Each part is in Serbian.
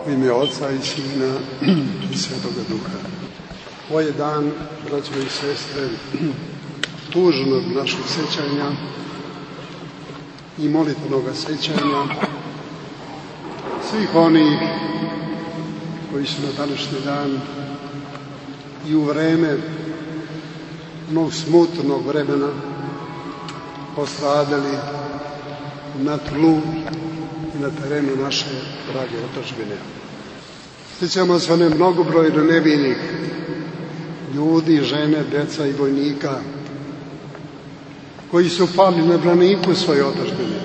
U ime Oca i Sina i Svetoga Duha. Ovo je dan, braćo i sestre, tužnog našeg sećanja i molitvenog sećanja svih onih koji su na današnji dan i u vreme onog smutnog vremena postradali na tlu i na terenu naše drage otadžbine. Sjećamo se one mnogobrojne nevinih ljudi, žene, deca i vojnika koji su pali na braniku svoje otadžbine,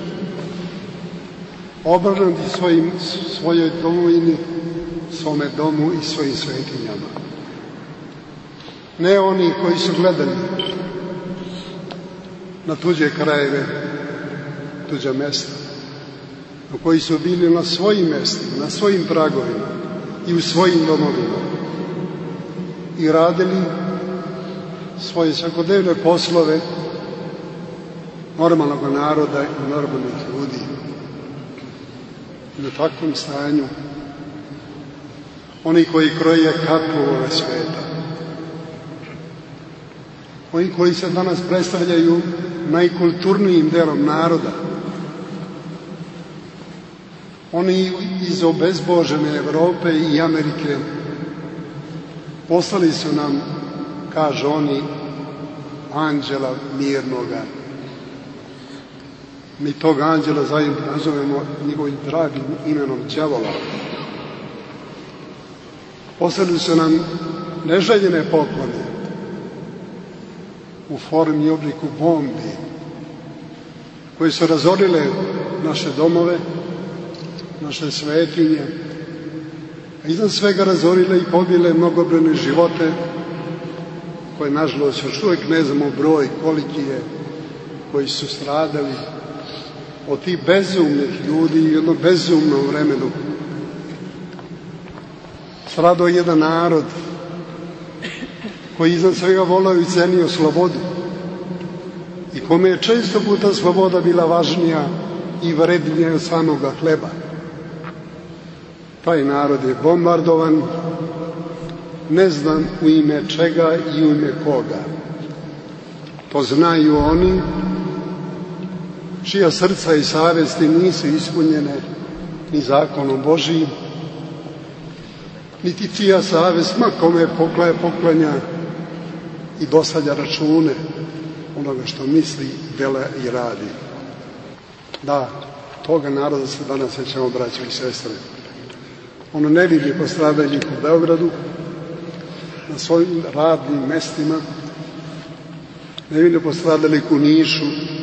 obranuti svojoj domovini, svome domu i svojim svetinjama. Ne oni koji su gledali na tuđe krajeve, tuđa mesta, no koji su bili na svojim mestima, na svojim pragovima i u svojim domovima i radili svoje svakodnevne poslove normalnog naroda i normalnih ljudi. I u takvom stanju oni koji kroje kapu ove sveta, oni koji se danas predstavljaju najkulturnijim delom naroda, oni iz obezbožene Evrope i Amerike poslali su nam, kažu oni, anđela mirnoga. Mi tog anđela zajedno nazovemo njegovim dragim imenom đavola. Poslali su nam neželjene poklone u formi i obliku bombi koje su razorile naše domove, naše svetinje, a iznad svega razorile i pobile mnogobrojne živote koje, nažalost, još uvijek ne znamo broj koliki je, koji su stradali od tih bezumnih ljudi i jednom bezumnom vremenu. Stradao je jedan narod koji iznad svega voleo i cenio slobodu i kome je često puta sloboda bila važnija i vrednija od samoga hleba. Taj narod je bombardovan, ne znam u ime čega i u ime koga. To znaju oni čija srca i savesti nisu ispunjene ni zakonom Božijim, niti čija savest, ma kome poklanja i dostavlja račune onoga što misli, dela i radi. Da, toga naroda se danas sećamo, braćo i sestre. Ono ne vidi postradanje u Beogradu, na svojim radnim mestima, ne vidi postradali u Nišu,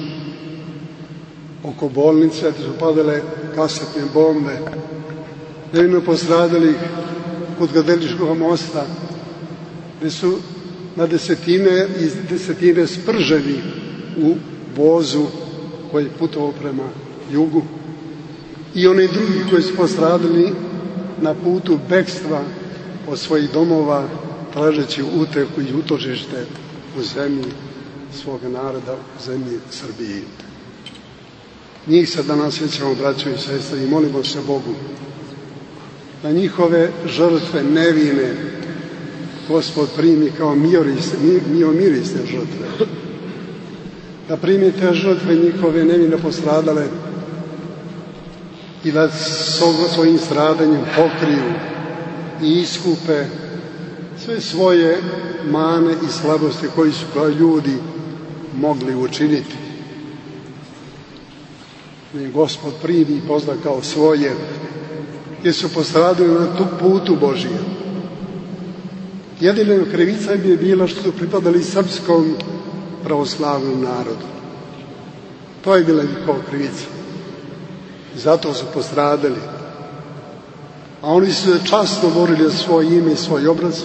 oko bolnice, gdje su padale kasetne bombe, ne vidi postradali kod Gadeličkog mosta, gdje su na desetine i desetine sprženi u vozu koji je putovao prema jugu, i oni drugi koji su postradali na putu bekstva od svojih domova, tražeći uteku i utočište u zemlji svoga naroda, u zemlji Srbiji. Njih se danas sjećamo, braćo i sestre, i molimo se Bogu da njihove žrtve nevine Gospod primi kao mirisne žrtve, da primi te žrtve njihove nevine postradale i da svojim stradanjem pokriju i iskupe sve svoje mane i slabosti koji su kao ljudi mogli učiniti. I Gospod primi i pozna kao svoje, jer su postradali na tu putu Božije. Jedina krivica im je bila što su pripadali srpskom pravoslavnom narodu. To je bila njihova krivica. I zato su postradali. A oni su se časno borili za svoje ime i svoj obraz,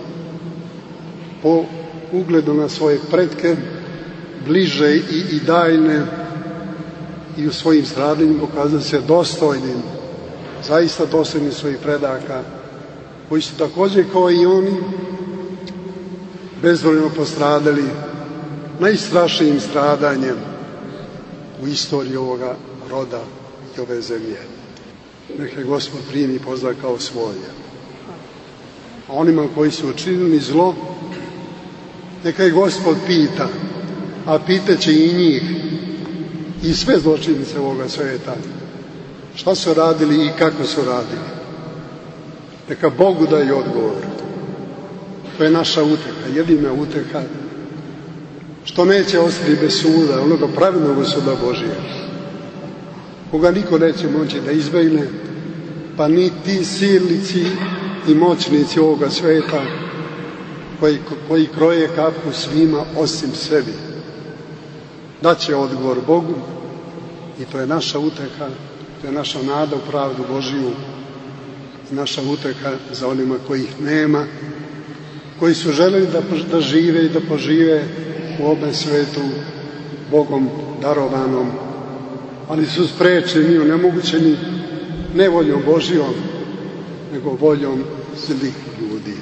po ugledu na svoje pretke, bliže i daljne, i u svojim stradanjima pokazali se dostojnim, zaista dostojnim svojih predaka, koji su također kao i oni bezvoljno postradali najstrašnijim stradanjem u istoriji ovoga roda i ove zemlje. neka je Gospod primi i pozna kao svoje. A onima koji su učinili zlo, neka je Gospod pita, a pitaće i njih, i sve zločinice ovoga sveta, šta su radili i kako su radili. Neka Bogu daje odgovor. To je naša uteha, jedina uteha, što neće ostati bez suda, onoga pravilnog suda Božija, koga niko neće moći da izbegne, pa ni ti silnici i moćnici ovoga sveta koji kroje kapu svima osim sebi. Daće odgovor Bogu i to je naša uteha, to je naša nada u pravdu Božiju, naša uteha za onima kojih nema, koji su želeli da žive i da požive u ovom svetu Bogom darovanom, ali su sprečeni, onemogućeni ne voljom Božijom, nego voljom zlih ljudi.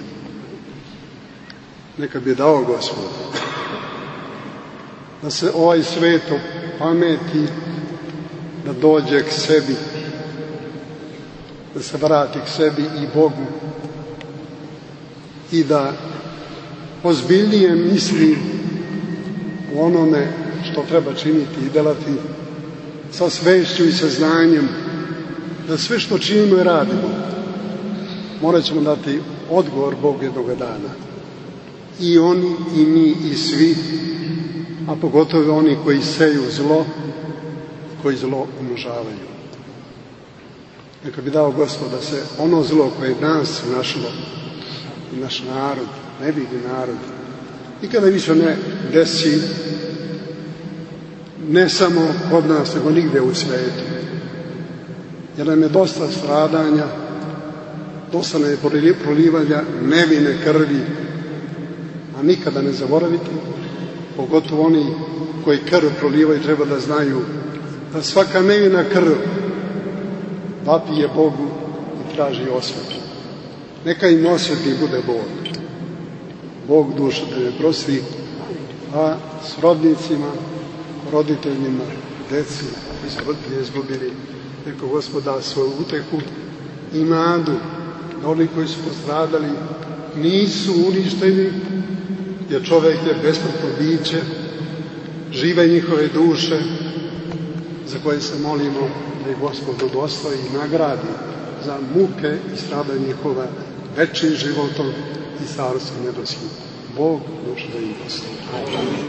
Neka bi dao Gospod da se ovaj svet opameti, da dođe k sebi, da se vrati k sebi i Bogu i da ozbiljnije misli u onome što treba činiti i delati sa svešću i saznanjem da sve što činimo i radimo morat ćemo dati odgovor Bogu jednog dana. I oni, i mi, i svi, a pogotovo oni koji seju zlo, koji zlo umnožavaju. Neka bi dao Gospod da se ono zlo koje je nas našlo i naš narod, nevidi narod, nikada više ne desi, ne samo kod nas, nego nigde u svijetu. Jer nam je dosta stradanja, dosta nam je prolivanja nevine krvi, a nikada ne zaboraviti, pogotovo oni koji krv prolivaju treba da znaju da svaka nevina krv vapije Bogu i traži osvetu. Neka im osvetni bude Bog. Bog dušu da ne prosti, a s rodnicima, roditeljima, deci koji su roditelje izgubili, neka Gospod da svoju utehu i nadu da oni koji su postradali nisu uništeni, jer čovjek je besplatno biće, žive njihove duše za koje se molimo da ih Gospod udostoji i nagradi za muke i stradanje njihova večnim životom i carstvom nebeskim. Bog dušu da im dostoji.